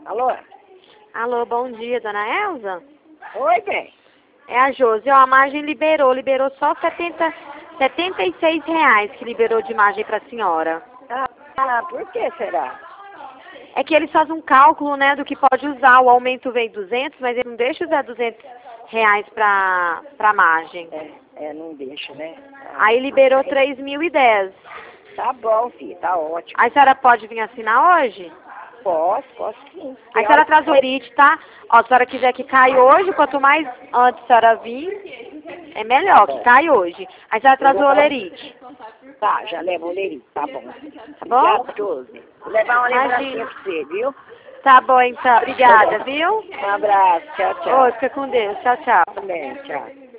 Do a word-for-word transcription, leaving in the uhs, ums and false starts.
Alô? Alô, bom dia, dona Elza? Oi, bem. É a Josi, ó, a margem liberou, liberou só setenta, setenta e seis reais que liberou de margem para a senhora. Ah, ah, por que será? É que eles fazem um cálculo, né, do que pode usar, o aumento veio duzentos, mas ele não deixa usar duzentos reais para para margem. É, é, não deixa, né? Ah, Aí liberou tá bem. três mil e dez. Tá bom, filho, tá ótimo. Aí a senhora pode vir assinar hoje? Posso, posso sim. Aí a Que senhora hora traz o lerite, tá? Ó, se a senhora quiser que caia hoje, quanto mais antes a senhora vir, é melhor, que cai hoje. Aí a senhora traz o olerite. Tá, já levo o leirinho, tá bom. Tá bom? Obrigada, Josi. Vou levar uma lembrancinha Imagina. pra você, viu? Tá bom, então. Obrigada, viu? Um abraço, tchau, tchau. Oi, fica com Deus. Tchau, tchau. Também, tchau.